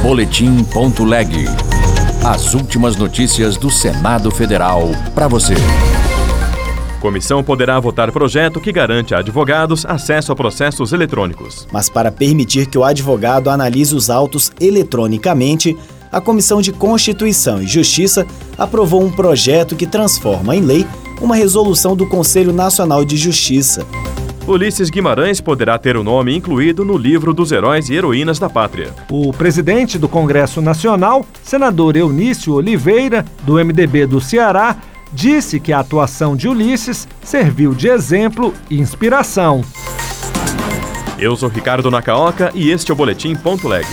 Boletim.leg. As últimas notícias do Senado Federal para você. Comissão poderá votar projeto que garante a advogados acesso a processos eletrônicos. Mas para permitir que o advogado analise os autos eletronicamente, a Comissão de Constituição e Justiça aprovou um projeto que transforma em lei uma resolução do Conselho Nacional de Justiça. Ulisses Guimarães poderá ter o nome incluído no livro dos heróis e heroínas da pátria. O presidente do Congresso Nacional, senador Eunício Oliveira, do MDB do Ceará, disse que a atuação de Ulisses serviu de exemplo e inspiração. Eu sou Ricardo Nakaoka e este é o Boletim.leg.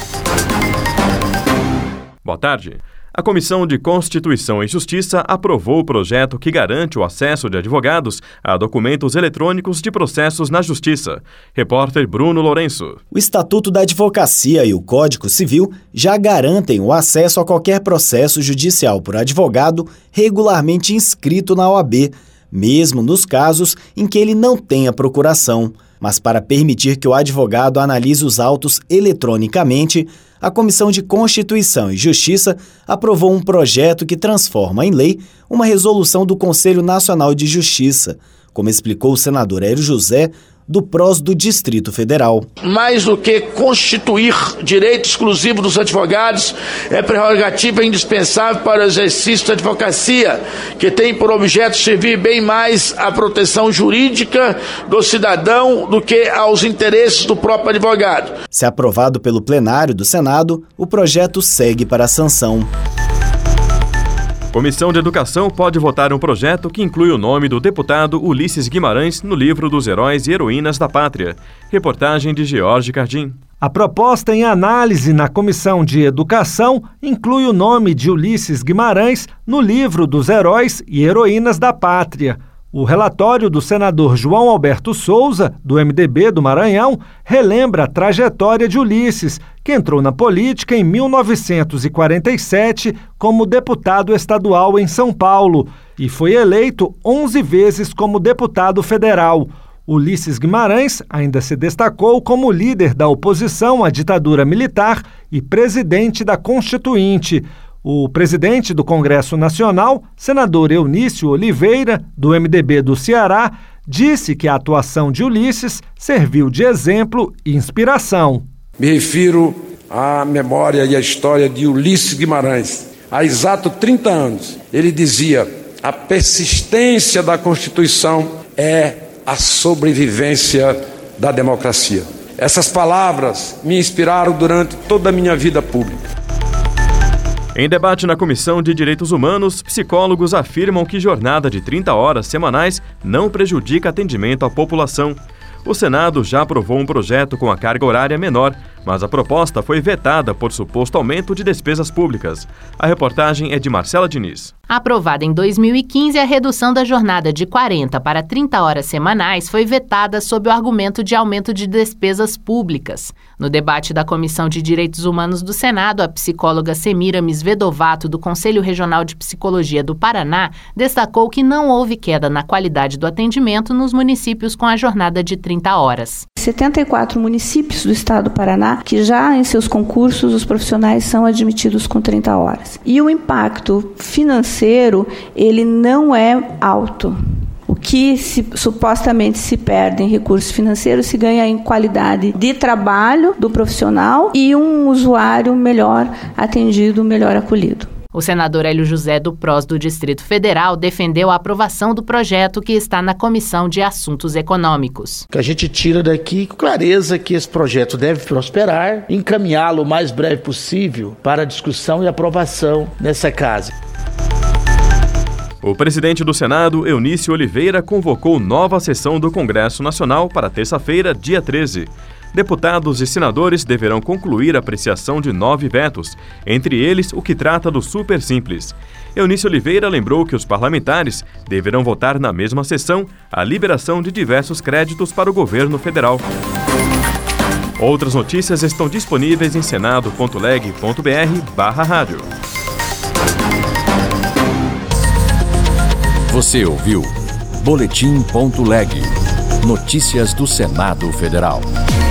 Boa tarde. A Comissão de Constituição e Justiça aprovou o projeto que garante o acesso de advogados a documentos eletrônicos de processos na Justiça. Repórter Bruno Lourenço. O Estatuto da Advocacia e o Código Civil já garantem o acesso a qualquer processo judicial por advogado regularmente inscrito na OAB, mesmo nos casos em que ele não tenha procuração. Mas para permitir que o advogado analise os autos eletronicamente, a Comissão de Constituição e Justiça aprovou um projeto que transforma em lei uma resolução do Conselho Nacional de Justiça, como explicou o senador Hélio José, do PROS do Distrito Federal. Mais do que constituir direito exclusivo dos advogados, é prerrogativa indispensável para o exercício da advocacia, que tem por objeto servir bem mais à proteção jurídica do cidadão do que aos interesses do próprio advogado. Se aprovado pelo plenário do Senado, o projeto segue para a sanção. Comissão de Educação pode votar um projeto que inclui o nome do deputado Ulisses Guimarães no livro dos heróis e heroínas da pátria. Reportagem de George Cardim. A proposta em análise na Comissão de Educação inclui o nome de Ulisses Guimarães no livro dos heróis e heroínas da pátria. O relatório do senador João Alberto Souza, do MDB do Maranhão, relembra a trajetória de Ulisses, que entrou na política em 1947 como deputado estadual em São Paulo e foi eleito 11 vezes como deputado federal. Ulisses Guimarães ainda se destacou como líder da oposição à ditadura militar e presidente da Constituinte. O presidente do Congresso Nacional, senador Eunício Oliveira, do MDB do Ceará, disse que a atuação de Ulisses serviu de exemplo e inspiração. Me refiro à memória e à história de Ulisses Guimarães. Há exato 30 anos, ele dizia: a persistência da Constituição é a sobrevivência da democracia. Essas palavras me inspiraram durante toda a minha vida pública. Em debate na Comissão de Direitos Humanos, psicólogos afirmam que jornada de 30 horas semanais não prejudica atendimento à população. O Senado já aprovou um projeto com a carga horária menor, mas a proposta foi vetada por suposto aumento de despesas públicas. A reportagem é de Marcela Diniz. Aprovada em 2015, a redução da jornada de 40 para 30 horas semanais foi vetada sob o argumento de aumento de despesas públicas. No debate da Comissão de Direitos Humanos do Senado, a psicóloga Semiramis Vedovato, do Conselho Regional de Psicologia do Paraná, destacou que não houve queda na qualidade do atendimento nos municípios com a jornada de 30 horas. 74 municípios do estado do Paraná que já em seus concursos os profissionais são admitidos com 30 horas. E o impacto financeiro, ele não é alto. O que supostamente se perde em recursos financeiros se ganha em qualidade de trabalho do profissional e um usuário melhor atendido, melhor acolhido. O senador Hélio José, do PROS do Distrito Federal, defendeu a aprovação do projeto que está na Comissão de Assuntos Econômicos. Que a gente tira daqui com clareza que esse projeto deve prosperar, encaminhá-lo o mais breve possível para discussão e aprovação nessa casa. O presidente do Senado, Eunício Oliveira, convocou nova sessão do Congresso Nacional para terça-feira, dia 13. Deputados e senadores deverão concluir a apreciação de 9 vetos, entre eles o que trata do Super Simples. Eunício Oliveira lembrou que os parlamentares deverão votar na mesma sessão a liberação de diversos créditos para o governo federal. Outras notícias estão disponíveis em senado.leg.br/rádio. Você ouviu Boletim.leg. Notícias do Senado Federal.